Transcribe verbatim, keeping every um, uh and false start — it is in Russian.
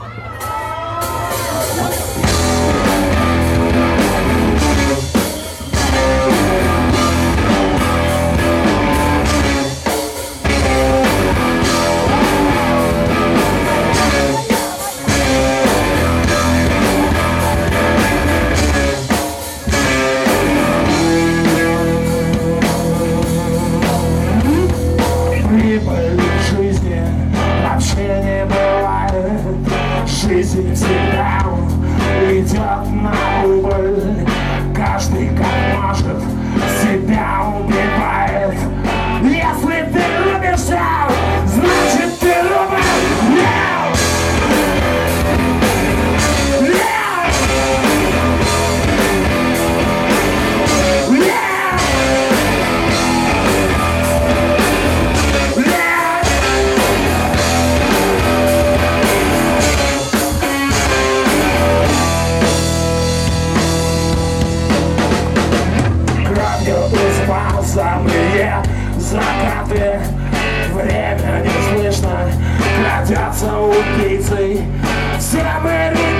Жизнь всегда идет на убыль. Каждый как может себя убивает. Если ты любишь, значит ты любишь. Нет! Нет! Нет! Самые закаты, время не слышно, крадятся убийцы. Все мы